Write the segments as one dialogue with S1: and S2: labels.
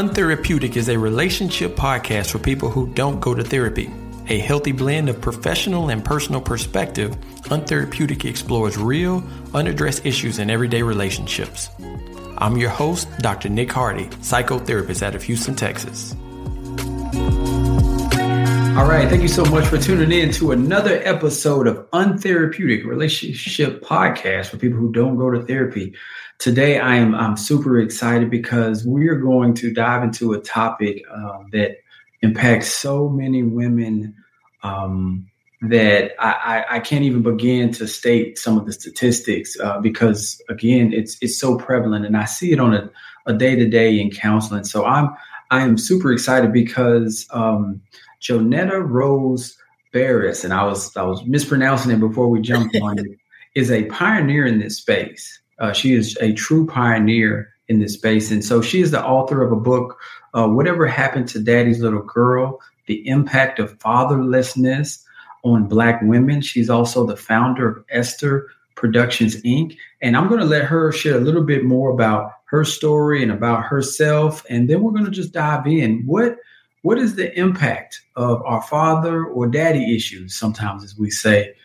S1: Untherapeutic is a relationship podcast for people who don't go to therapy. A healthy blend of professional and personal perspective, Untherapeutic explores real, unaddressed issues in everyday relationships. I'm your host, Dr. Nick Hardy, psychotherapist out of Houston, Texas. All right, thank you so much for tuning in to another episode of Untherapeutic Relationship Podcast for people who don't go to therapy. Today, I'm super excited because we're going to dive into a topic that impacts so many women that I can't even begin to state some of the statistics because, again, it's so prevalent, and I see it on a day-to-day in counseling. So I am super excited because Jonetta Rose Barris, and I was mispronouncing it before we jumped on it, is a pioneer in this space. She is a true pioneer in this space. And so she is the author of a book, Whatever Happened to Daddy's Little Girl, The Impact of Fatherlessness on Black Women. She's also the founder of Esther Productions, Inc. And I'm going to let her share a little bit more about her story and about herself. And then we're going to just dive in. What is the impact of our father or daddy issues, sometimes as we say,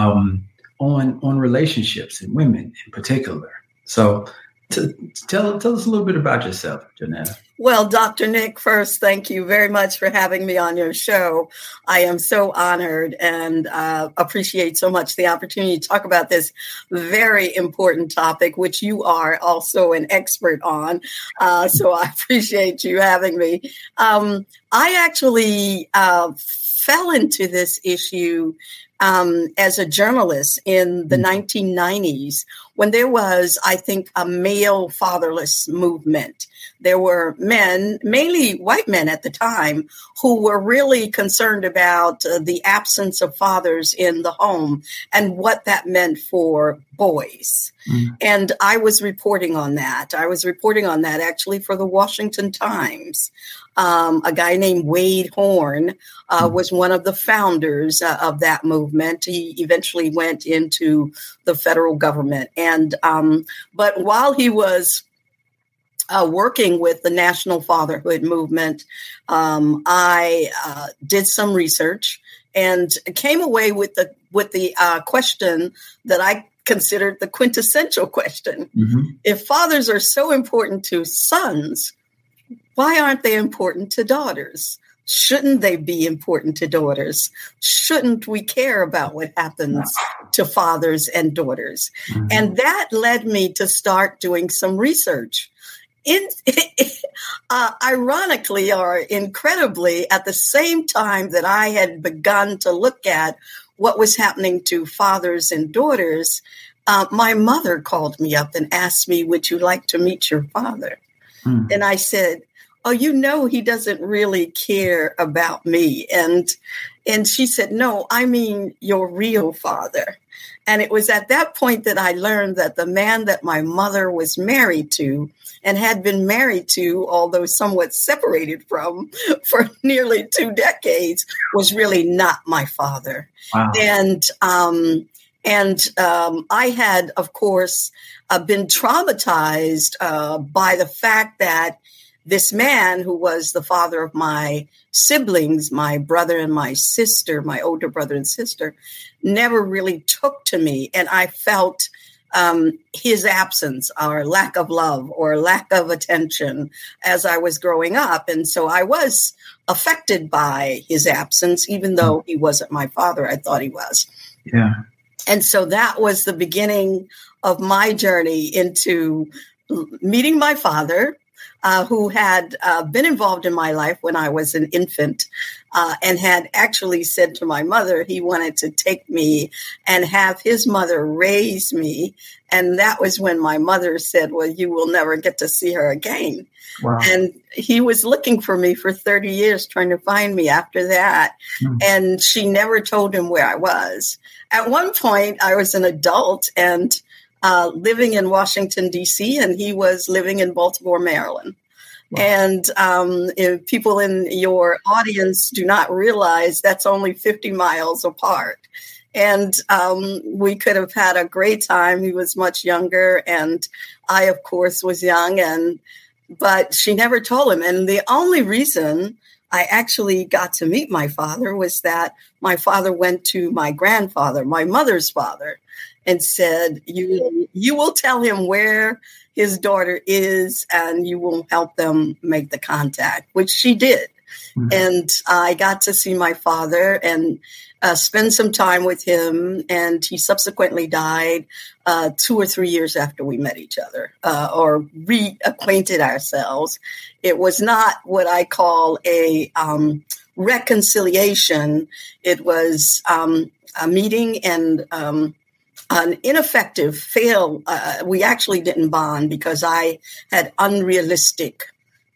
S1: on relationships and women in particular? So tell us a little bit about yourself, Jonetta.
S2: Well, Dr. Nick, first, thank you very much for having me on your show. I am so honored and appreciate so much the opportunity to talk about this very important topic, which you are also an expert on. So I appreciate you having me. I actually fell into this issue as a journalist in the 1990s, when there was, I think, a male fatherless movement. There were men, mainly white men at the time, who were really concerned about the absence of fathers in the home and what that meant for boys. And I was reporting on that. Actually for the Washington Times. A guy named Wade Horn was one of the founders of that movement. He eventually went into the federal government. And but while he was working with the National Fatherhood Movement, I did some research and came away with the question that I considered the quintessential question. If fathers are so important to sons, why aren't they important to daughters? Shouldn't they be important to daughters? Shouldn't we care about what happens to fathers and daughters? And that led me to start doing some research. Ironically or incredibly, at the same time that I had begun to look at what was happening to fathers and daughters, my mother called me up and asked me, "Would you like to meet your father?" And I said, "Oh, he doesn't really care about me." And she said, "No, I mean your real father." And it was at that point that I learned that the man that my mother was married to and had been married to, although somewhat separated from, for nearly 2 decades, was really not my father.
S1: Wow.
S2: And I had, of course, been traumatized by the fact that this man, who was the father of my siblings, my brother and my sister, my older brother and sister, never really took to me. And I felt his absence or lack of love or lack of attention as I was growing up. And so I was affected by his absence, even though he wasn't my father. I thought he was.
S1: Yeah.
S2: And so that was the beginning of my journey into meeting my father, who had been involved in my life when I was an infant, and had actually said to my mother he wanted to take me and have his mother raise me. And that was when my mother said, "Well, you will never get to see her again."
S1: Wow.
S2: And he was looking for me for 30 years, trying to find me after that. And she never told him where I was. At one point, I was an adult and living in Washington, D.C., and he was living in Baltimore, Maryland. Wow. And if people in your audience do not realize that's only 50 miles apart. And we could have had a great time. He was much younger, and I, of course, was young. And but she never told him. And the only reason I actually got to meet my father was that my father went to my grandfather, my mother's father, and said, you will tell him where his daughter is and you will help them make the contact, which she did. Mm-hmm. And I got to see my father and spend some time with him. And he subsequently died 2 or 3 years after we met each other or reacquainted ourselves. It was not what I call a reconciliation. It was a meeting and an ineffective fail. We actually didn't bond because I had unrealistic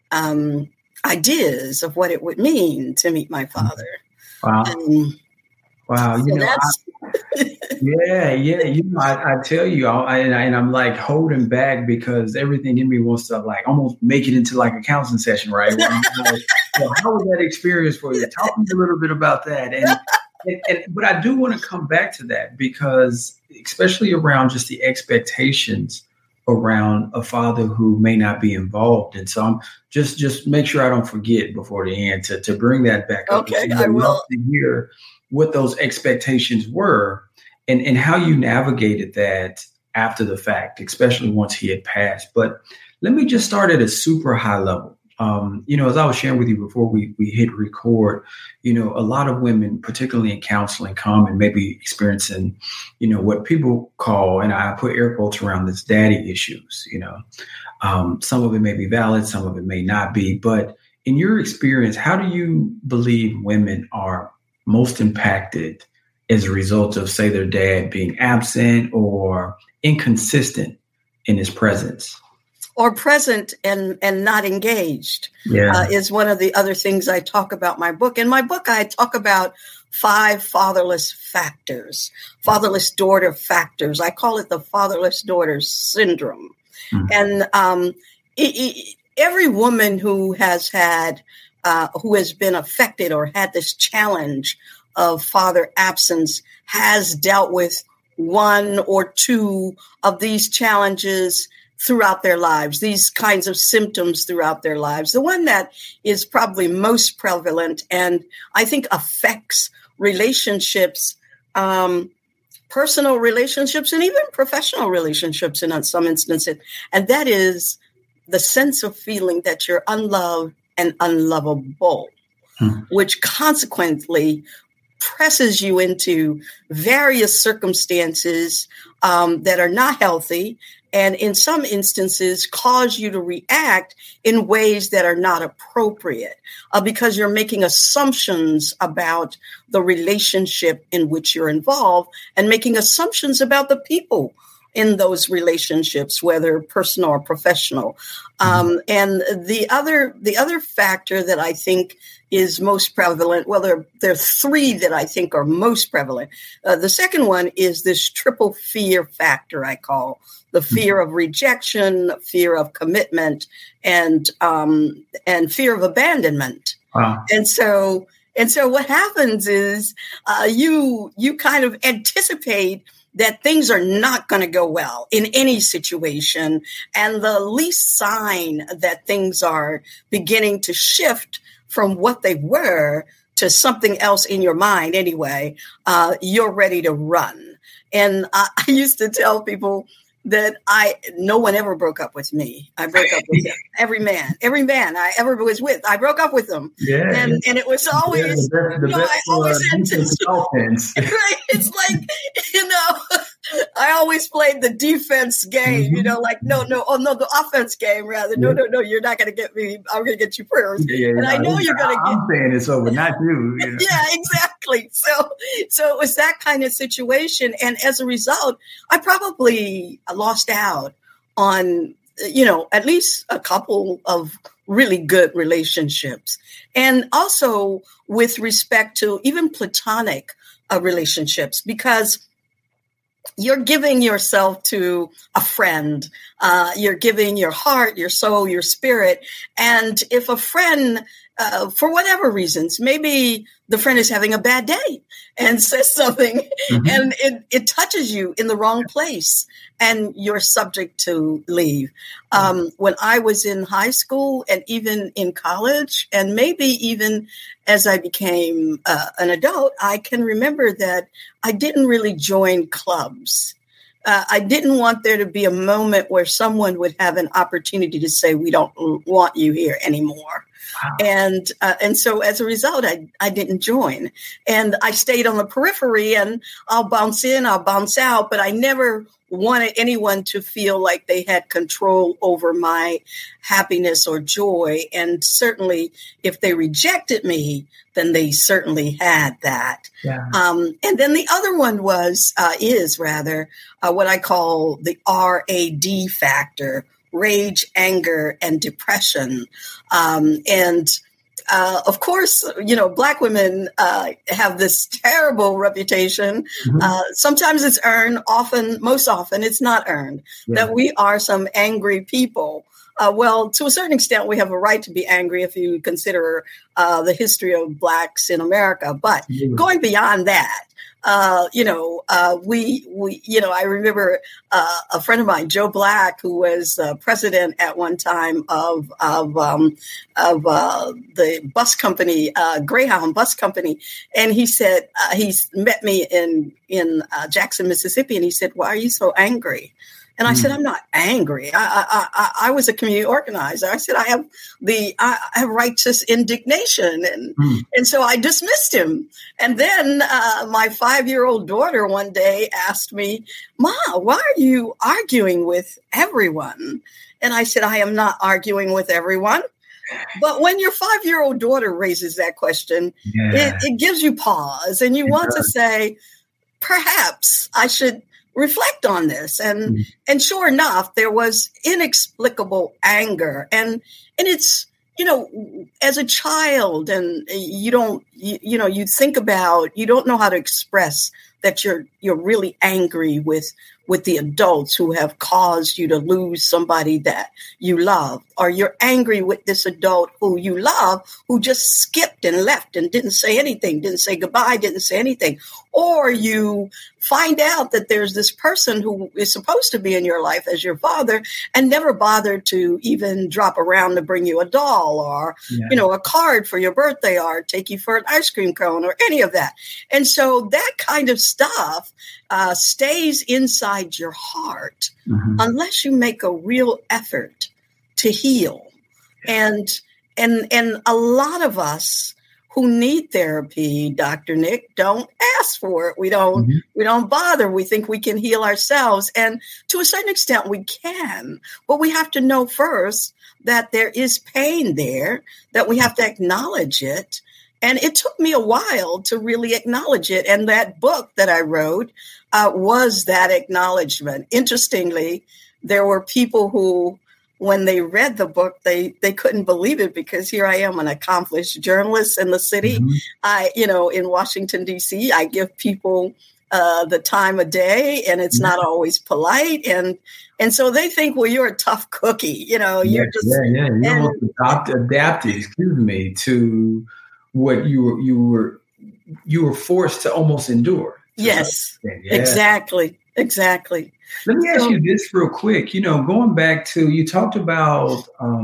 S2: ideas of what it would mean to meet my father.
S1: Wow. Wow. I tell you, I'm like holding back because everything in me wants to like almost make it into like a counseling session, right? Like, well, how was that experience for you? Talk to me a little bit about that. But I do want to come back to that because especially around just the expectations around a father who may not be involved. And so I'm just make sure I don't forget before the end to bring that back up.
S2: Okay, I will.
S1: To hear what those expectations were and how you navigated that after the fact, especially once he had passed. But let me just start at a super high level. As I was sharing with you before we hit record, a lot of women, particularly in counseling, come and maybe experiencing, what people call, and I put air quotes around this, daddy issues. Some of it may be valid, some of it may not be. But in your experience, how do you believe women are most impacted as a result of, say, their dad being absent or inconsistent in his presence?
S2: Or present and not engaged is one of the other things I talk about in my book. In my book, I talk about 5 fatherless factors, fatherless daughter factors. I call it the fatherless daughter syndrome. Mm-hmm. And every woman who has been affected or had this challenge of father absence has dealt with 1 or 2 of these challenges throughout their lives, these kinds of symptoms throughout their lives. The one that is probably most prevalent and I think affects relationships, personal relationships, and even professional relationships in some instances, and that is the sense of feeling that you're unloved and unlovable, which consequently presses you into various circumstances that are not healthy, and in some instances cause you to react in ways that are not appropriate because you're making assumptions about the relationship in which you're involved and making assumptions about the people in those relationships, whether personal or professional. And the other factor that I think is most prevalent, well, there are 3 that I think are most prevalent. The second one is this triple fear factor, I call the fear of rejection, fear of commitment, and fear of abandonment. Wow. And so what happens is you kind of anticipate that things are not going to go well in any situation. And the least sign that things are beginning to shift from what they were to something else in your mind anyway, you're ready to run. And I used to tell people that no one ever broke up with me. I broke up with every man I ever was with. I broke up with them. Yeah. And it was always, I always had to, it's like, I always played the defense game, no, the offense game rather. No, you're not going to get me. I'm going to get you first. And I know you're going to get.
S1: I'm saying it's over, not you.
S2: Yeah, exactly. So it was that kind of situation. And as a result, I probably lost out on, at least a couple of really good relationships. And also with respect to even platonic relationships, because you're giving yourself to a friend. You're giving your heart, your soul, your spirit. And if a friend for whatever reasons. Maybe the friend is having a bad day and says something, and it touches you in the wrong place, and you're subject to leave. When I was in high school and even in college, and maybe even as I became an adult, I can remember that I didn't really join clubs. I didn't want there to be a moment where someone would have an opportunity to say, we don't want you here anymore. Wow. And so as a result, I didn't join, and I stayed on the periphery, and I'll bounce in, I'll bounce out, but I never wanted anyone to feel like they had control over my happiness or joy. And certainly if they rejected me, then they certainly had that. Yeah. And then the other one is what I call the RAD factor: rage, anger, and depression. Of course, Black women have this terrible reputation. Sometimes it's earned, most often it's not earned, that we are some angry people. Well, to a certain extent, we have a right to be angry if you consider the history of Blacks in America. But going beyond that, I remember a friend of mine, Joe Black, who was president at one time of the bus company, Greyhound Bus Company, and he said he met me in Jackson, Mississippi, and he said, "Why are you so angry?" And I said, "I'm not angry. I was a community organizer." I said, I have righteous indignation. And so I dismissed him. And then my 5-year-old daughter one day asked me, "Ma, why are you arguing with everyone?" And I said, "I am not arguing with everyone." But when your 5-year-old daughter raises that question, it gives you pause, and you want to say, perhaps I should reflect on this. And sure enough, there was inexplicable anger. And it's, as a child, and you think about, you don't know how to express that you're really angry with the adults who have caused you to lose somebody that you love, or you're angry with this adult who you love, who just skipped and left and didn't say anything, didn't say goodbye, didn't say anything. Or you find out that there's this person who is supposed to be in your life as your father and never bothered to even drop around to bring you a doll or, a card for your birthday or take you for an ice cream cone or any of that. And so that kind of stuff stays inside your heart unless you make a real effort to heal. And a lot of us who need therapy, Dr. Nick, don't ask for it. We don't bother. We think we can heal ourselves. And to a certain extent we can, but we have to know first that there is pain there, that we have to acknowledge it. And it took me a while to really acknowledge it. And that book that I wrote was that acknowledgement. Interestingly, there were people who, when they read the book, they couldn't believe it, because here I am, an accomplished journalist in the city. In Washington, D.C., I give people the time of day, and it's not always polite. And so they think, well, you're a tough cookie. You're just.
S1: You're almost adapted, to what you were forced to almost endure.
S2: Yes, exactly.
S1: Let me ask you this real quick. Going back to, you talked about,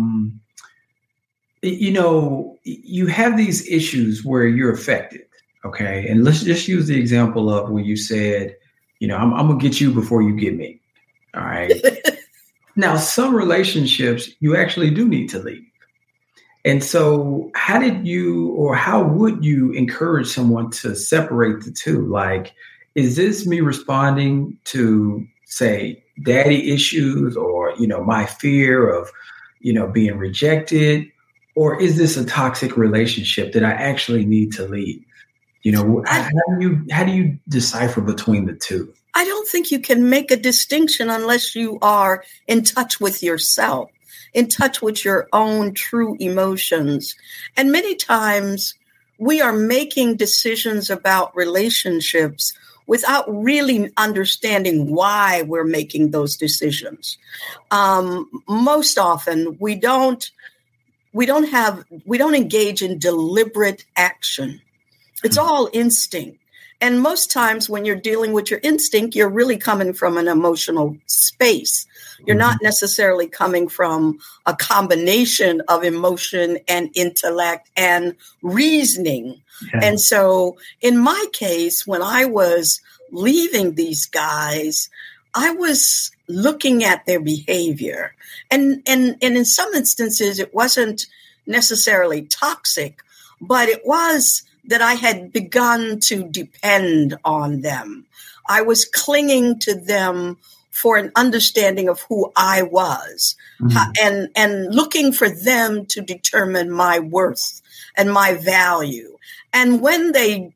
S1: you have these issues where you're affected. Okay. And let's just use the example of where you said, I'm going to get you before you get me. All right. Now, some relationships you actually do need to leave. And so how would you encourage someone to separate the two? Like, is this me responding to, say, daddy issues, or, my fear of, being rejected? Or is this a toxic relationship that I actually need to leave? How do you decipher between the two?
S2: I don't think you can make a distinction unless you are in touch with yourself, in touch with your own true emotions. And many times we are making decisions about relationships without really understanding why we're making those decisions. Most often we don't we don't engage in deliberate action. It's all instinct. And most times when you're dealing with your instinct, you're really coming from an emotional space. You're not necessarily coming from a combination of emotion and intellect and reasoning. Yeah. And so in my case, when I was leaving these guys, I was looking at their behavior. And in some instances, it wasn't necessarily toxic, but it was that I had begun to depend on them. I was clinging to them for an understanding of who I was, and looking for them to determine my worth and my value. And when they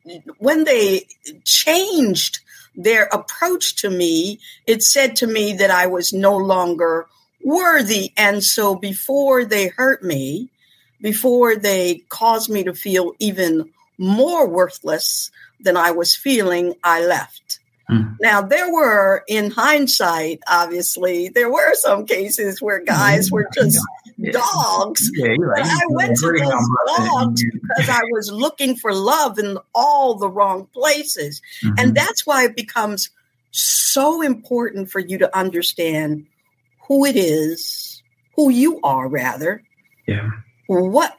S2: changed their approach to me, it said to me that I was no longer worthy. And so before they hurt me, before they caused me to feel even more worthless than I was feeling, I left. Now, there were, in hindsight, obviously, there were some cases where guys were just dogs. Yeah, but I went to those dogs because I was looking for love in all the wrong places. And that's why it becomes so important for you to understand who it is, who you are, rather. Yeah. What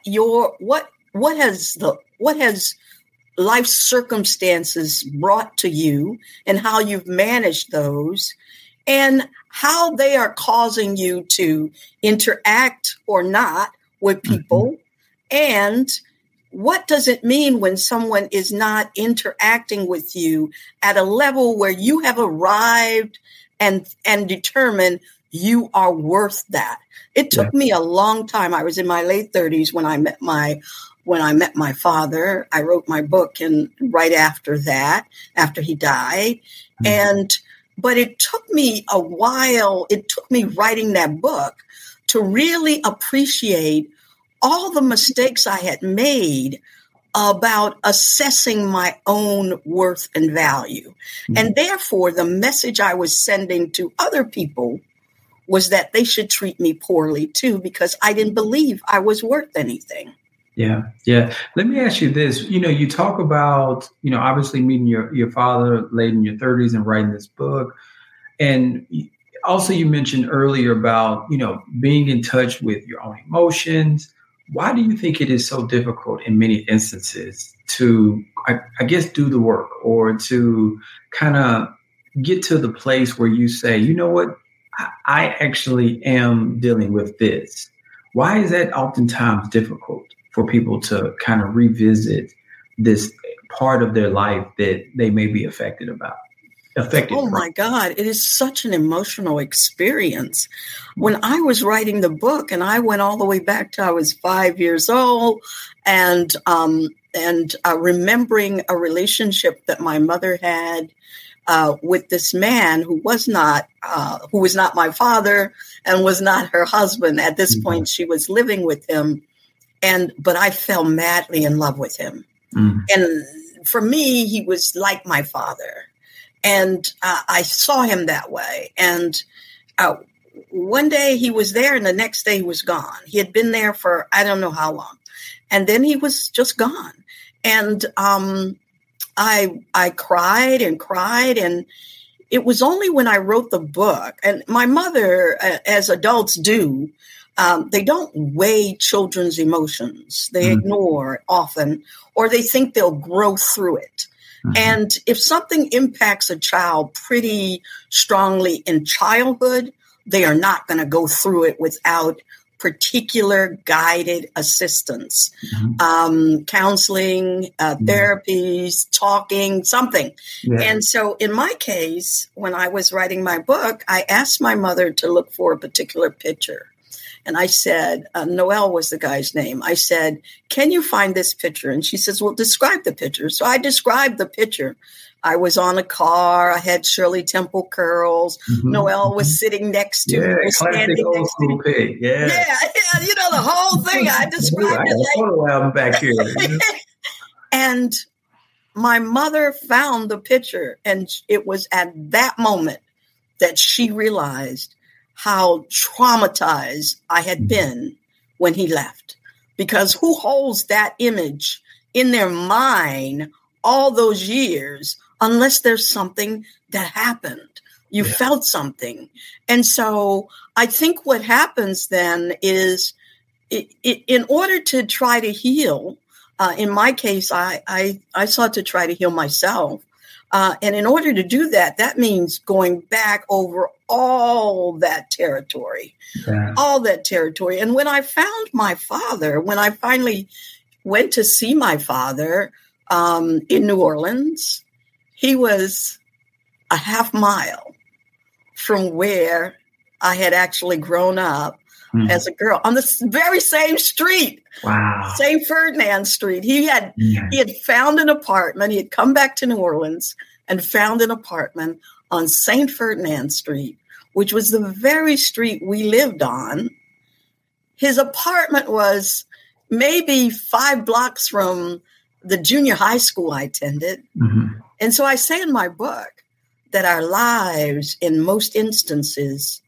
S2: has life circumstances brought to you and how you've managed those and how they are causing you to interact or not with people. And what does it mean when someone is not interacting with you at a level where you have arrived and determined you are worth that? It took me a long time. I was in my late 30s when I met my father. I wrote my book, and right after that, after he died, but it took me a while. It took me writing that book to really appreciate all the mistakes I had made about assessing my own worth and value. And therefore, the message I was sending to other people was that they should treat me poorly too, because I didn't believe I was worth anything.
S1: Yeah. Yeah. Let me ask you this. You talk about, obviously meeting your father late in your 30s and writing this book. And also you mentioned earlier about, being in touch with your own emotions. Why do you think it is so difficult in many instances to, I guess, do the work or to kind of get to the place where you say, you know what, I actually am dealing with this? Why is that oftentimes difficult for people to kind of revisit this part of their life that they may be affected? Oh
S2: my God, it is such an emotional experience. When I was writing the book, and I went all the way back to I was 5 years old, and remembering a relationship that my mother had with this man who was not my father and was not her husband. At this point, she was living with him. But I fell madly in love with him. And for me, he was like my father. And I saw him that way. And one day he was there and the next day he was gone. He had been there for I don't know how long. And then he was just gone. And I cried and cried. And it was only when I wrote the book, and my mother, as adults do, they don't weigh children's emotions. They ignore it often, or they think they'll grow through it. And if something impacts a child pretty strongly in childhood, they are not going to go through it without particular guided assistance, counseling, therapies, talking, something. Yeah. And so in my case, when I was writing my book, I asked my mother to look for a particular picture. And I said, Noel was the guy's name. I said, can you find this picture? And she says, well, describe the picture. So I described the picture. I was on a car. I had Shirley Temple curls. Noel was sitting next to me.
S1: Classic old school pig. Yeah,
S2: the whole thing. I described it.
S1: Photo album back here.
S2: And my mother found the picture. And it was at that moment that she realized how traumatized I had been when he left. because who holds that image in their mind all those years unless there's something that happened? You felt something. And so I think what happens then is in order to try to heal, in my case, I sought to try to heal myself. And in order to do that, that means going back over all that territory, And when I found my father, when I finally went to see my father in New Orleans, he was a half mile from where I had actually grown up as a girl, on the very same street.
S1: Wow.
S2: St. Ferdinand Street. He had found an apartment. He had come back to New Orleans and found an apartment on St. Ferdinand Street, which was the very street we lived on. His apartment was maybe 5 blocks from the junior high school I attended. Mm-hmm. And so I say in my book that our lives, in most instances,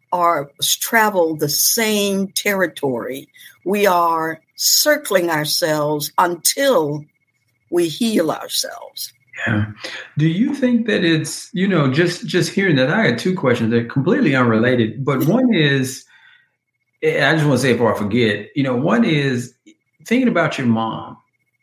S2: travel the same territory. We are circling ourselves until we heal ourselves.
S1: Yeah. Do you think that it's, just hearing that? I had 2 questions. They're completely unrelated, but one is, I just want to say before I forget, one is thinking about your mom.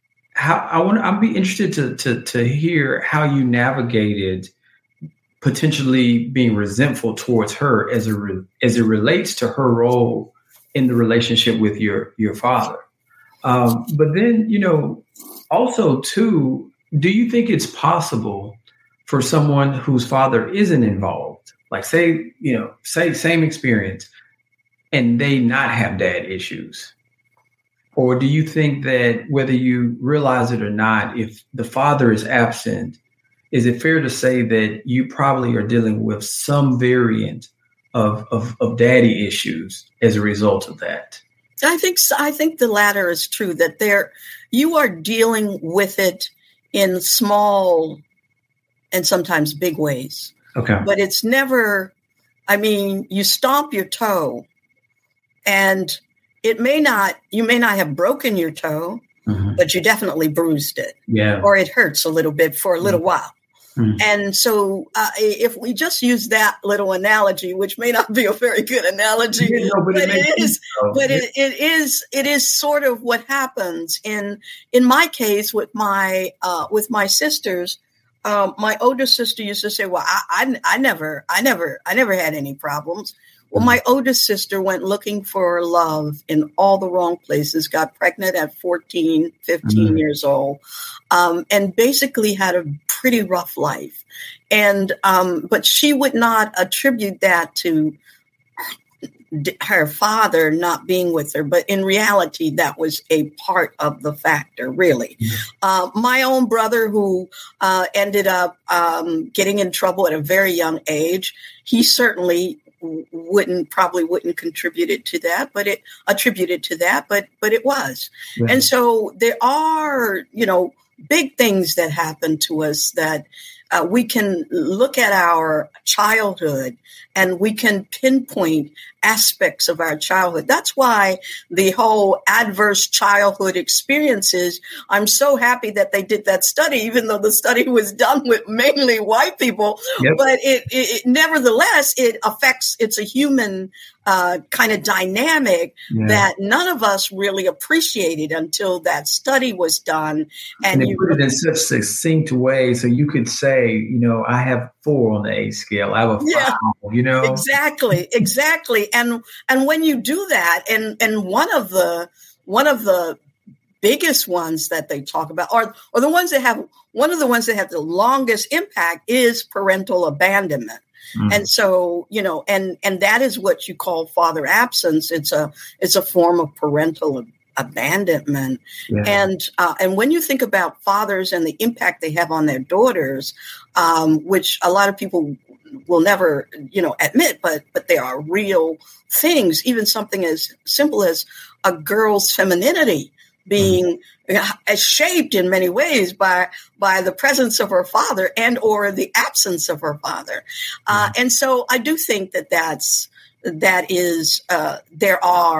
S1: I'd be interested to hear how you navigated potentially being resentful towards her as it relates to her role in the relationship with your father. But then, also too, do you think it's possible for someone whose father isn't involved, like say same experience, and they not have dad issues? Or do you think that whether you realize it or not, if the father is absent, is it fair to say that you probably are dealing with some variant of daddy issues as a result of that?
S2: I think the latter is true, that you are dealing with it in small and sometimes big ways.
S1: Okay.
S2: But it's never, you stomp your toe and you may not have broken your toe, mm-hmm. but you definitely bruised it.
S1: Yeah.
S2: Or it hurts a little bit for a little
S1: mm-hmm.
S2: while. And so if we just use that little analogy, which may not be a very good analogy, it is sort of what happens in my case with my sisters. My older sister used to say, well, I never had any problems. Well, my oldest sister went looking for love in all the wrong places, got pregnant at 14, 15 years old, and basically had a pretty rough life. And but she would not attribute that to her father not being with her. But in reality, that was a part of the factor, really. My own brother, who ended up getting in trouble at a very young age, he certainly probably wouldn't contribute to that, but it attributed to that, but it was. Right. And so there are, big things that happen to us that we can look at our childhood and we can pinpoint aspects of our childhood. That's why the whole adverse childhood experiences, I'm so happy that they did that study, even though the study was done with mainly white people. Yep. But it nevertheless, it's a human kind of dynamic that none of us really appreciated until that study was done.
S1: And they put it in such succinct way, so you could say, I have 4 on the A scale. I have a 5.
S2: Exactly. And when you do that, and one of the biggest ones that they talk about, or the ones that have the longest impact, is parental abandonment. Mm. And so, and that is what you call father absence. It's a form of parental abandonment. Yeah. And when you think about fathers and the impact they have on their daughters, which a lot of people will never, admit, but there are real things, even something as simple as a girl's femininity being shaped in many ways by the presence of her father and or the absence of her father. And so I do think there are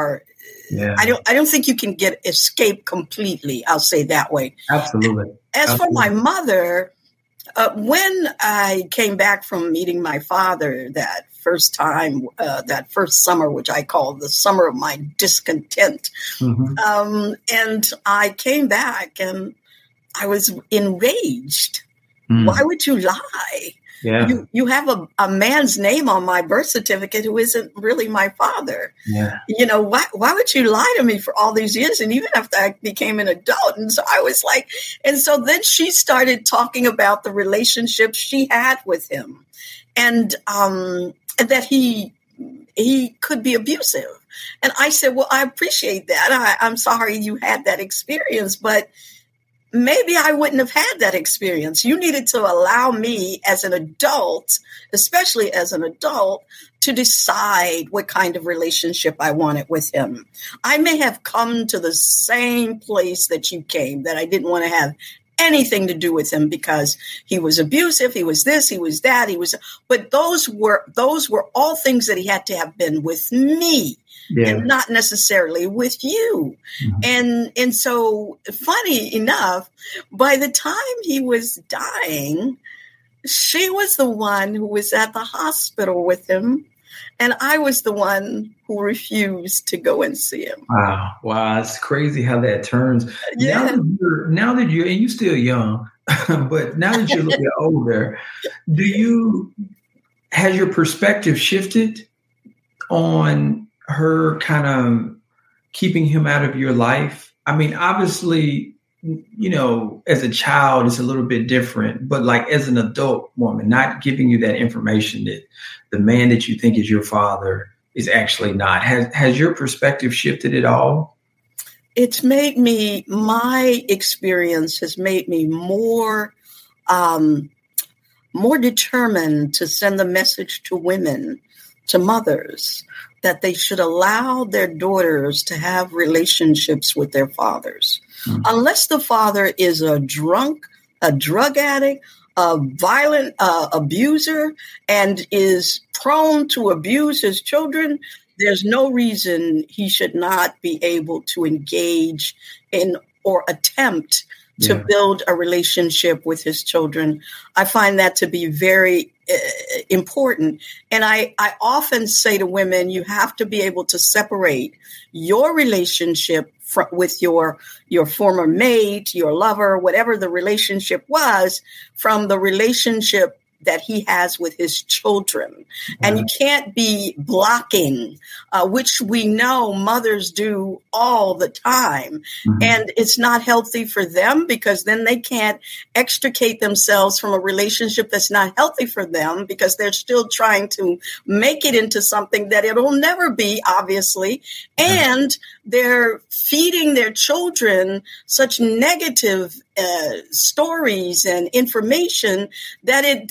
S1: Yeah.
S2: I don't think you can escape completely. I'll say that way.
S1: Absolutely.
S2: As for my mother, when I came back from meeting my father that first time, that first summer, which I call the summer of my discontent, and I came back and I was enraged. Why would you lie?
S1: Yeah.
S2: You have a man's name on my birth certificate who isn't really my father.
S1: Yeah.
S2: Why would you lie to me for all these years? And even after I became an adult. And so I was like, and so then she started talking about the relationship she had with him and that he could be abusive. And I said, well, I appreciate that. I'm sorry you had that experience, but maybe I wouldn't have had that experience. You needed to allow me as an adult, especially as an adult, to decide what kind of relationship I wanted with him. I may have come to the same place that you came, that I didn't want to have anything to do with him because he was abusive, he was this, he was that, but those were all things that he had to have been with me. Yeah. And not necessarily with you. And so funny enough, by the time he was dying, she was the one who was at the hospital with him. And I was the one who refused to go and see him.
S1: Wow. It's crazy how that turns.
S2: Yeah.
S1: Now that you're, and you're still young, but now that you're a little bit older, has your perspective shifted on her kind of keeping him out of your life? I mean, obviously, as a child, it's a little bit different, but like as an adult woman, not giving you that information that the man that you think is your father is actually not. Has your perspective shifted at all?
S2: It's made my experience has made me more determined to send the message to women, to mothers, that they should allow their daughters to have relationships with their fathers. Unless the father is a drunk, a drug addict, a violent abuser, and is prone to abuse his children, there's no reason he should not be able to engage in or attempt to build a relationship with his children. I find that to be very important. And I often say to women, you have to be able to separate your relationship with your former mate, your lover, whatever the relationship was, from the relationship that he has with his children. And you can't be blocking, which we know mothers do all the time. And it's not healthy for them because then they can't extricate themselves from a relationship that's not healthy for them because they're still trying to make it into something that it'll never be, obviously. And they're feeding their children such negative stories and information that it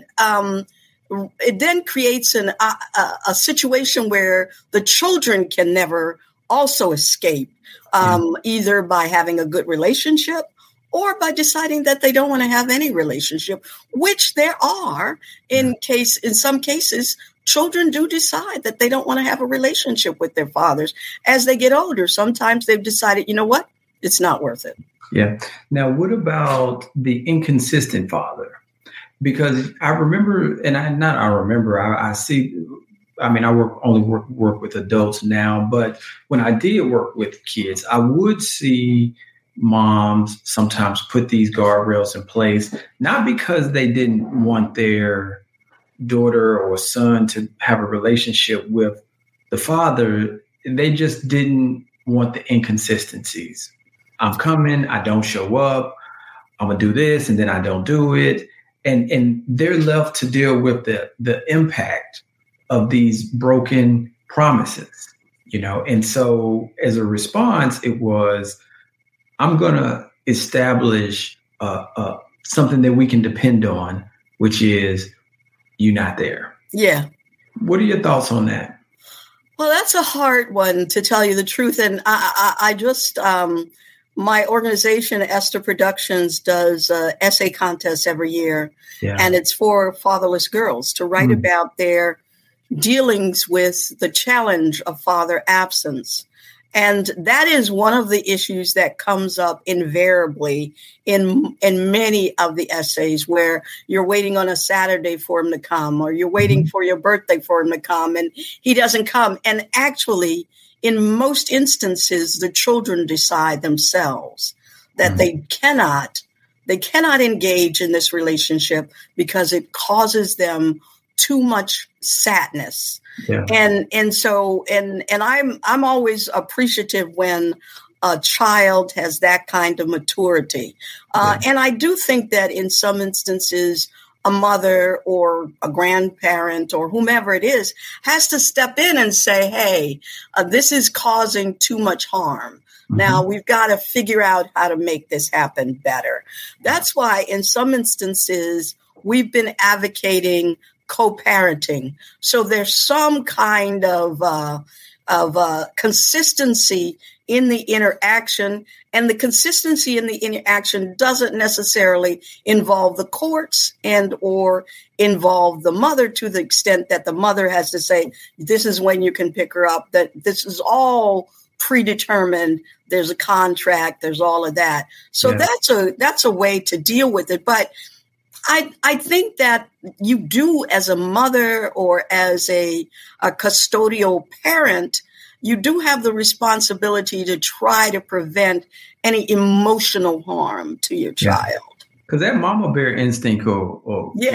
S2: then creates a situation where the children can never also escape, either by having a good relationship or by deciding that they don't want to have any relationship, which there are in some cases. Children do decide that they don't want to have a relationship with their fathers as they get older. Sometimes they've decided, you know what, it's not worth it.
S1: Yeah. Now, what about the inconsistent father? Because I remember, and I see, I mean, I work with adults now, but when I did work with kids, I would see moms sometimes put these guardrails in place, not because they didn't want their daughter or son to have a relationship with the father. They just didn't want the inconsistencies. I'm coming, I don't show up, I'm going to do this, and then I don't do it. And they're left to deal with the impact of these broken promises, And so as a response, it was, I'm going to establish something that we can depend on, which is you not there.
S2: Yeah.
S1: What are your thoughts on that?
S2: Well, that's a hard one, to tell you the truth. And I just, my organization, Esther Productions, does an essay contest every year. Yeah. And it's for fatherless girls to write about their dealings with the challenge of father absence. And that is one of the issues that comes up invariably in many of the essays, where you're waiting on a Saturday for him to come, or you're waiting for your birthday for him to come, and he doesn't come. And actually, in most instances, the children decide themselves that they cannot engage in this relationship because it causes them too much sadness. Yeah. And so I'm always appreciative when a child has that kind of maturity. And I do think that in some instances, a mother or a grandparent or whomever it is has to step in and say, hey, this is causing too much harm. Now we've got to figure out how to make this happen better. That's why in some instances, we've been advocating co-parenting. So there's some kind of consistency in the interaction, and the consistency in the interaction doesn't necessarily involve the courts and or involve the mother, to the extent that the mother has to say, this is when you can pick her up, that this is all predetermined. There's a contract, there's all of that. So that's a way to deal with it. But I think that you do, as a mother or as a custodial parent, you do have the responsibility to try to prevent any emotional harm to your child.
S1: Because that mama bear instinct will you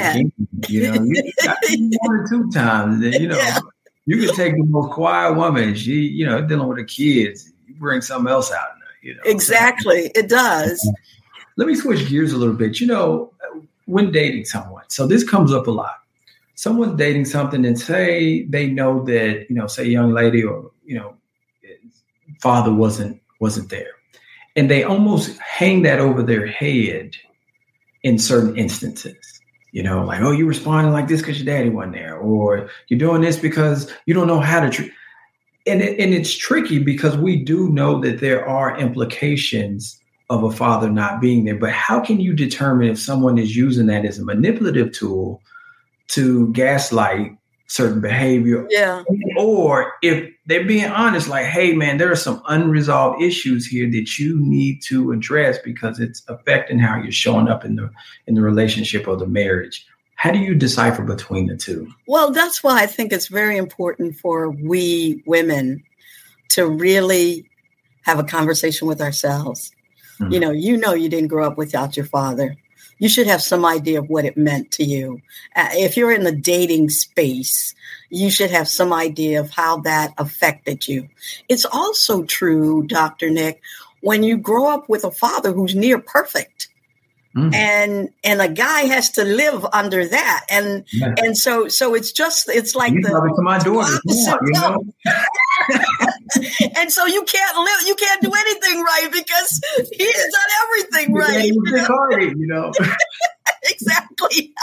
S1: got one or two times, you can take the most quiet woman, she, dealing with the kids, you bring something else out in her,
S2: Exactly. It does.
S1: Let me switch gears a little bit. When dating someone, so this comes up a lot. Someone's dating something and say they know that, say a young lady or, father wasn't there. And they almost hang that over their head in certain instances. Like, oh, you responding like this because your daddy wasn't there, or you're doing this because you don't know how to treat. And it's tricky because we do know that there are implications of a father not being there. But how can you determine if someone is using that as a manipulative tool to gaslight certain behavior?
S2: Yeah.
S1: Or if they're being honest, like, hey, man, there are some unresolved issues here that you need to address because it's affecting how you're showing up in the relationship or the marriage. How do you decipher between the two?
S2: Well, that's why I think it's very important for we women to really have a conversation with ourselves. Mm-hmm. You didn't grow up without your father. You should have some idea of what it meant to you. If you're in the dating space, you should have some idea of how that affected you. It's also true, Dr. Nick, when you grow up with a father who's near perfect. And a guy has to live under that, and so it's like
S1: you come to my door,
S2: and so you can't do anything right because he has done everything right. Exactly.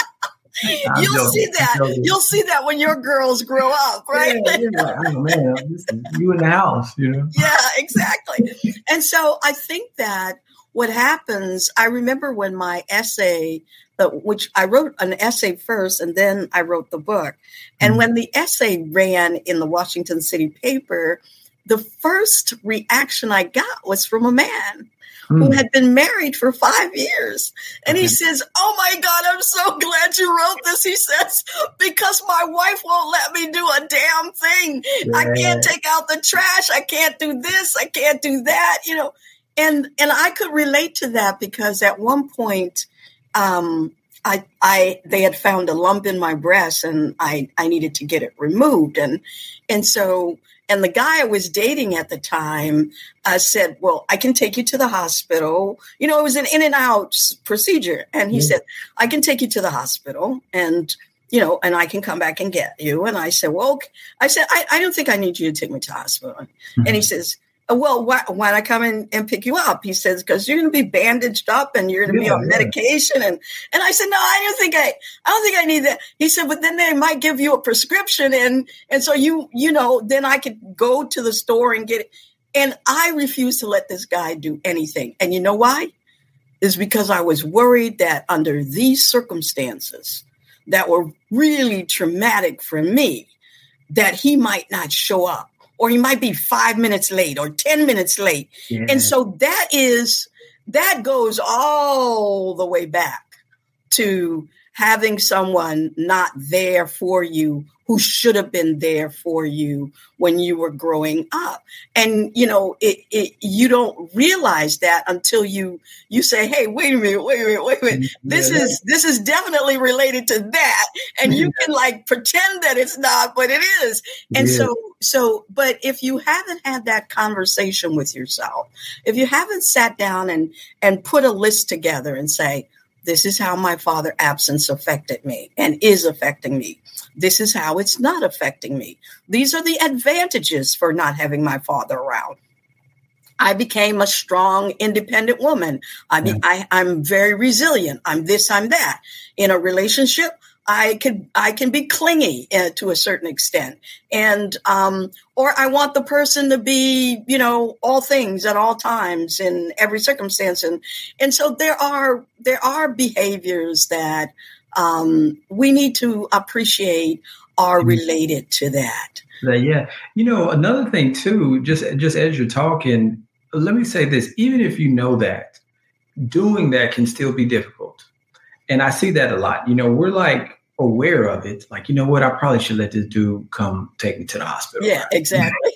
S2: You'll see that when your girls grow up, right?
S1: Oh man, this is you in the house,
S2: Yeah, exactly. And so I think that what happens, I remember when my essay, which I wrote an essay first and then I wrote the book. And when the essay ran in the Washington City paper, the first reaction I got was from a man who had been married for 5 years. And he says, oh my God, I'm so glad you wrote this. He says, because my wife won't let me do a damn thing. Yeah. I can't take out the trash. I can't do this. I can't do that, And I could relate to that because at one point, they had found a lump in my breast and I needed to get it removed. And the guy I was dating at the time said, well, I can take you to the hospital. It was an in and out procedure. And he said, I can take you to the hospital and I can come back and get you. And I said, well, okay. I said, I don't think I need you to take me to the hospital. Mm-hmm. And he says, well, why don't I come in and pick you up? He says, because you're going to be bandaged up and you're going to be on medication. And I said, no, I don't think I need that. He said, but then they might give you a prescription. And so then I could go to the store and get it. And I refused to let this guy do anything. And you know why? It's because I was worried that under these circumstances that were really traumatic for me, that he might not show up. or he might be 5 minutes late or 10 minutes late.
S1: Yeah.
S2: And so that goes all the way back to having someone not there for you who should have been there for you when you were growing up. And, you don't realize that until you say, hey, wait a minute. This is definitely related to that. And you can like pretend that it's not, but it is. And but if you haven't had that conversation with yourself, if you haven't sat down and put a list together and say, this is how my father's absence affected me and is affecting me. This is how it's not affecting me. These are the advantages for not having my father around. I became a strong, independent woman. I'm very resilient. I'm this, I'm that. In a relationship, I can be clingy to a certain extent, and or I want the person to be, all things at all times in every circumstance, and so there are behaviors that we need to appreciate are related to that.
S1: Yeah, another thing too, just as you're talking, let me say this: even if you know that, doing that can still be difficult, and I see that a lot. We're like aware of it, like, what, I probably should let this dude come take me to the hospital.
S2: Yeah, exactly.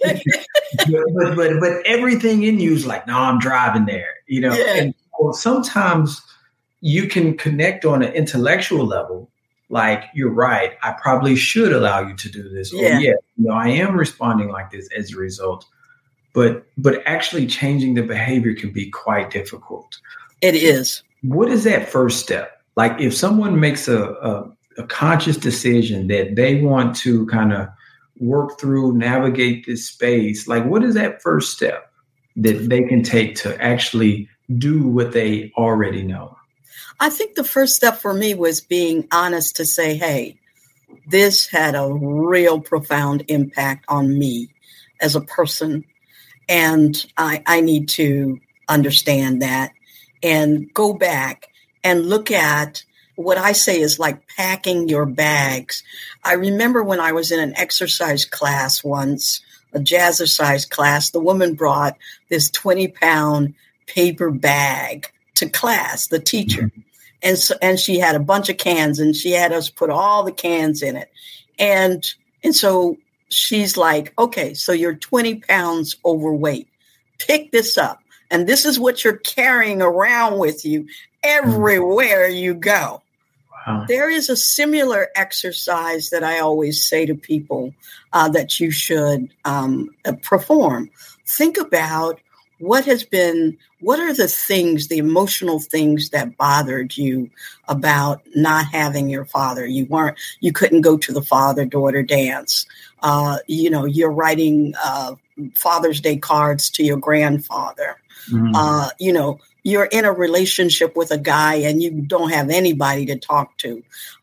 S1: but everything in you is like, no, I'm driving there,
S2: Yeah.
S1: And sometimes you can connect on an intellectual level, like, you're right, I probably should allow you to do this.
S2: Yeah.
S1: Or I am responding like this as a result. But actually changing the behavior can be quite difficult.
S2: It is.
S1: What is that first step? Like, if someone makes a conscious decision that they want to kind of work through, navigate this space, like, what is that first step that they can take to actually do what they already know?
S2: I think the first step for me was being honest to say, hey, this had a real profound impact on me as a person. And I need to understand that and go back and look at what I say is like packing your bags. I remember when I was in an exercise class once, a jazzercise class, the woman brought this 20-pound paper bag to class, the teacher. And she had a bunch of cans and she had us put all the cans in it. And so she's like, okay, so you're 20 pounds overweight. Pick this up. And this is what you're carrying around with you everywhere you go. Wow. There is a similar exercise that I always say to people that you should perform. Think about what are the things, the emotional things that bothered you about not having your father? You couldn't go to the father-daughter dance. You're writing Father's Day cards to your grandfather. Mm-hmm. You're in a relationship with a guy and you don't have anybody to talk to.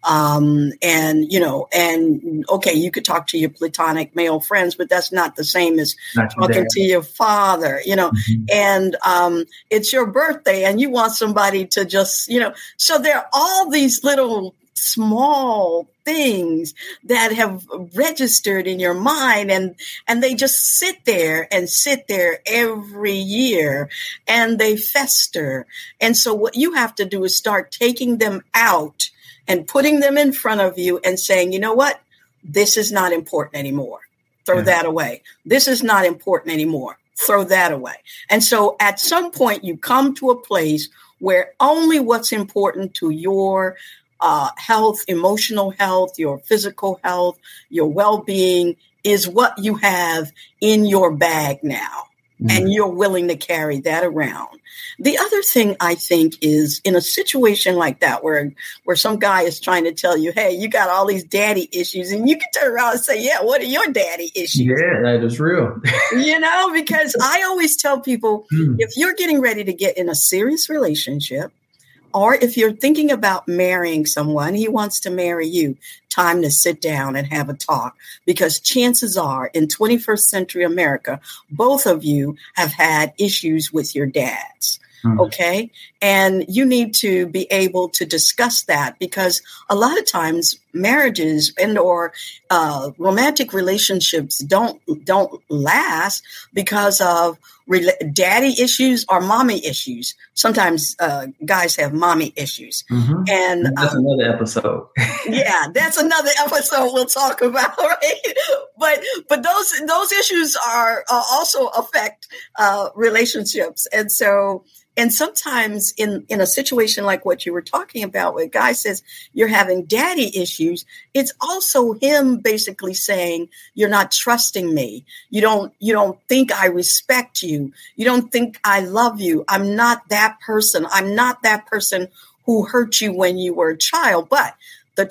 S2: Okay, you could talk to your platonic male friends, but that's not the same as talking to your father, mm-hmm. And it's your birthday and you want somebody to just, so there are all these little small things that have registered in your mind and they just sit there every year and they fester. And so what you have to do is start taking them out and putting them in front of you and saying, you know what? This is not important anymore. Throw that away. This is not important anymore. Throw that away. And so at some point you come to a place where only what's important to your health, emotional health, your physical health, your well-being is what you have in your bag now. Mm-hmm. And you're willing to carry that around. The other thing I think is in a situation like that, where some guy is trying to tell you, hey, you got all these daddy issues, and you can turn around and say, yeah, what are your daddy issues?
S1: Yeah, that is real.
S2: Because I always tell people, if you're getting ready to get in a serious relationship, or if you're thinking about marrying someone, he wants to marry you, time to sit down and have a talk. Because chances are in 21st century America, both of you have had issues with your dads. Mm-hmm. Okay. And you need to be able to discuss that because a lot of times marriages and or romantic relationships don't last because of daddy issues or mommy issues. Sometimes guys have mommy issues, and
S1: that's another episode.
S2: Yeah, that's another episode we'll talk about, right? But those issues are also affect relationships, and sometimes in a situation like what you were talking about, where a guy says you're having daddy issues, it's also him basically saying you're not trusting me. You don't think I respect you. You don't think I love you. I'm not that person. I'm not that person who hurt you when you were a child. But the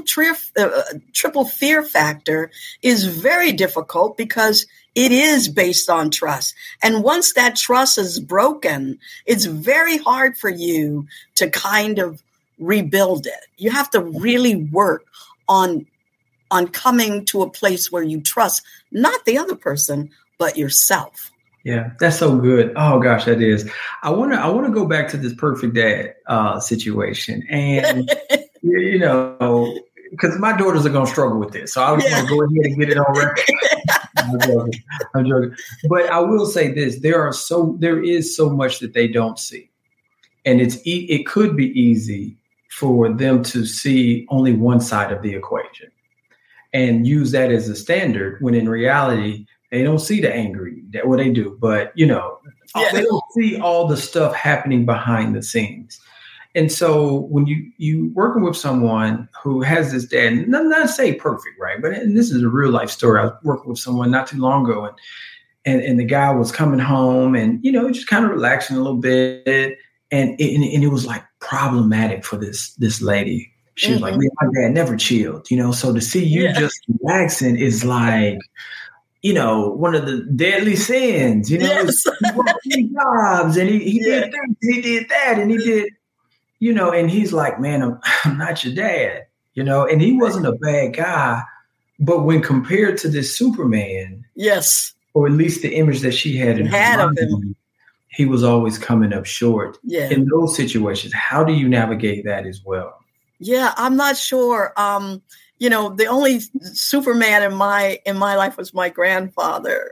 S2: triple fear factor is very difficult because it is based on trust. And once that trust is broken, it's very hard for you to kind of rebuild it. You have to really work on coming to a place where you trust not the other person, but yourself.
S1: Yeah, that's so good. Oh gosh, that is. I want to go back to this perfect dad situation, and you know, because my daughters are going to struggle with this, so I was going to go ahead and get it on record. I'm joking. But I will say this: there is so much that they don't see, and it could be easy for them to see only one side of the equation and use that as a standard, when in reality they don't see the angry. Well, they do, but they don't see all the stuff happening behind the scenes. And so when you working with someone who has this dad, not say perfect, right? But this is a real life story. I was working with someone not too long ago, and the guy was coming home, and just kind of relaxing a little bit, and it was like problematic for this lady. She was like, "Man, my dad never chilled," So to see you just relaxing is like, one of the deadly sins.
S2: Yes.
S1: He worked 3 jobs, and he did this, he did that, and he did. And he's like, "Man, I'm not your dad," and he wasn't a bad guy, but when compared to this Superman,
S2: yes,
S1: or at least the image that she had in her mind, he was always coming up short.
S2: Yeah.
S1: In those situations, how do you navigate that as well?
S2: Yeah, I'm not sure. The only Superman in my life was my grandfather.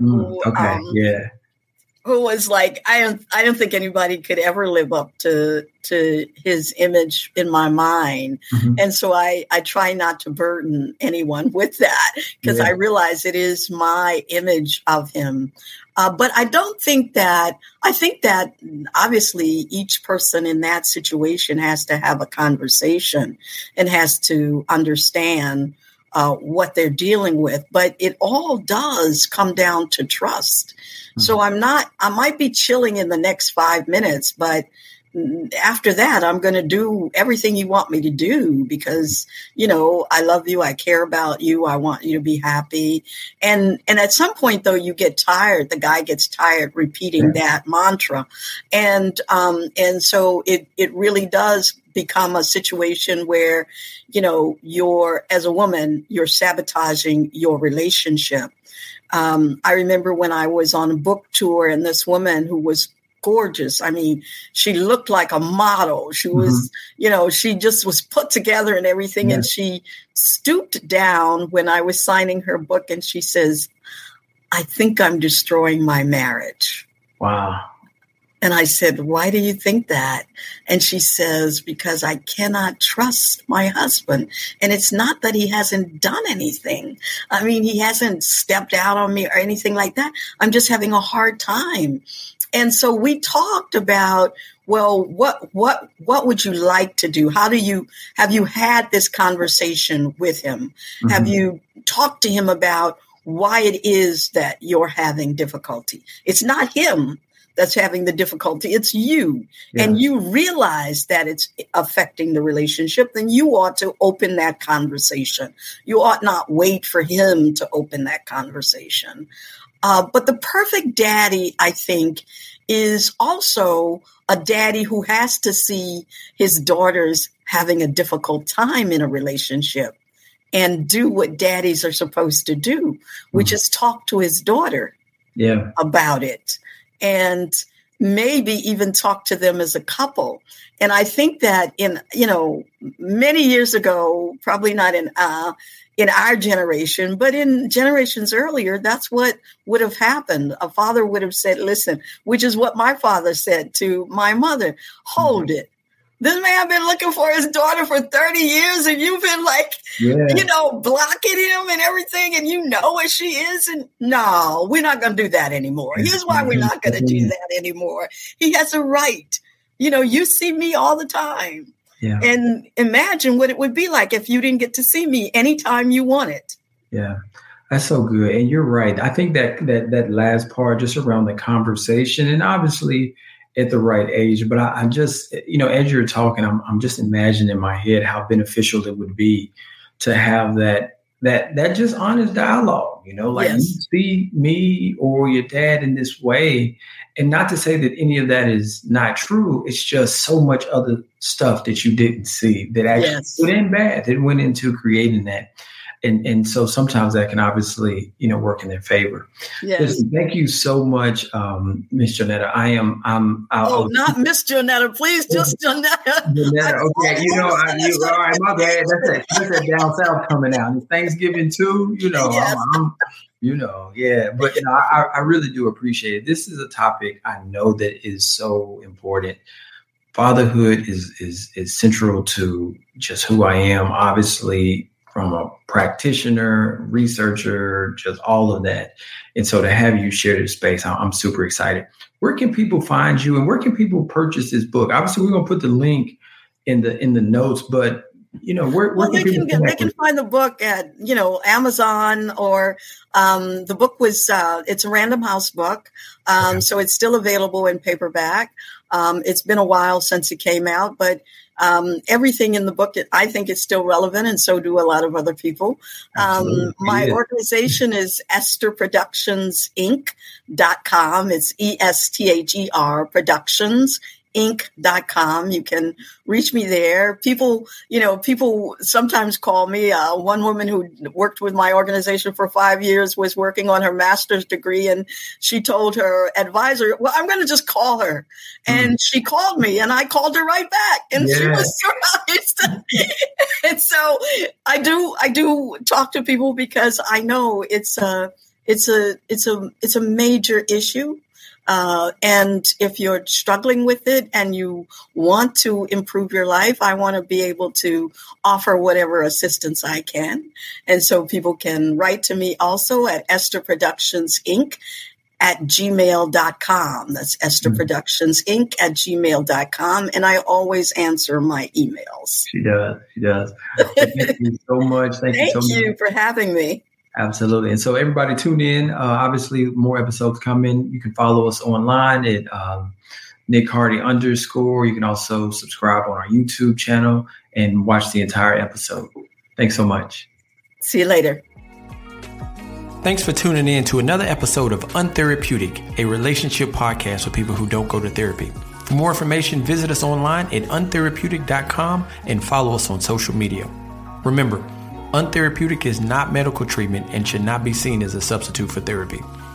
S2: Who was like, I don't think anybody could ever live up to his image in my mind. And so I try not to burden anyone with that, because I realize it is my image of him. But I think that obviously each person in that situation has to have a conversation and has to understand what they're dealing with. But it all does come down to trust. So I might be chilling in the next 5 minutes, but after that, I'm going to do everything you want me to do because, I love you. I care about you. I want you to be happy. And at some point, though, you get tired. The guy gets tired repeating that mantra. And so it really does become a situation where, as a woman, you're sabotaging your relationship. I remember when I was on a book tour, and this woman who was gorgeous. I mean, she looked like a model. She was, she just was put together and everything. Yeah. And she stooped down when I was signing her book, and she says, "I think I'm destroying my marriage."
S1: Wow.
S2: And I said, "Why do you think that?" And she says, "Because I cannot trust my husband. And it's not that he hasn't done anything. I mean, he hasn't stepped out on me or anything like that. I'm just having a hard time." And so we talked about, well, what would you like to do? Have you had this conversation with him? Have you talked to him about why it is that you're having difficulty? It's not him that's having the difficulty. It's you. Yeah. And you realize that it's affecting the relationship, then you ought to open that conversation. You ought not wait for him to open that conversation. But the perfect daddy, I think, is also a daddy who has to see his daughters having a difficult time in a relationship and do what daddies are supposed to do, which is talk to his daughter about it. And maybe even talk to them as a couple. And I think that many years ago, probably not in our generation, but in generations earlier, that's what would have happened. A father would have said, listen, which is what my father said to my mother, hold it. This man been looking for his daughter for 30 years and you've been blocking him and everything, and you know where she is. And no, we're not going to do that anymore. Here's why we're not going to do that anymore. He has a right. You see me all the time. Yeah. And imagine what it would be like if you didn't get to see me anytime you wanted.
S1: Yeah, that's so good. And you're right. I think that last part just around the conversation, and obviously at the right age. But I just, as you're talking, I'm just imagining in my head how beneficial it would be to have that just honest dialogue, yes. You see me or your dad in this way. And not to say that any of that is not true. It's just so much other stuff that you didn't see that actually went in bad, that went into creating that. And so sometimes that can obviously, work in their favor. Yes. Listen, thank you so much, Miss Jonetta.
S2: Not Miss Jonetta, please, just Jonetta.
S1: Jonetta, okay. All right, my bad. That's that down south coming out. It's Thanksgiving too, yes. But I really do appreciate it. This is a topic I know that is so important. Fatherhood is central to just who I am, obviously, from a practitioner, researcher, just all of that. And so to have you share this space, I'm super excited. Where can people find you and where can people purchase this book? Obviously, we're going to put the link in the notes, but where
S2: they can find the book at, Amazon, or the book was, it's a Random House book. So it's still available in paperback. It's been a while since it came out, but everything in the book, I think, is still relevant, and so do a lot of other people. My organization is EstherProductionsInc.com. It's ESTHER Productions. Inc.com. You can reach me there. People sometimes call me. One woman who worked with my organization for 5 years was working on her master's degree, and she told her advisor, well, I'm going to just call her. And she called me, and I called her right back. And she was surprised. And so I do talk to people because I know it's a major issue. And if you're struggling with it and you want to improve your life, I want to be able to offer whatever assistance I can. And so people can write to me also at EstherProductionsInc@gmail.com. That's EstherProductionsInc@gmail.com. And I always answer my emails.
S1: She does. Thank you so much. Thank you so much.
S2: Thank you for having me.
S1: Absolutely. And so everybody tune in. Obviously, more episodes coming. You can follow us online at Nick Hardy _. You can also subscribe on our YouTube channel and watch the entire episode. Thanks so much.
S2: See you later.
S1: Thanks for tuning in to another episode of Untherapeutic, a relationship podcast for people who don't go to therapy. For more information, visit us online at untherapeutic.com and follow us on social media. Remember, Untherapeutic is not medical treatment and should not be seen as a substitute for therapy.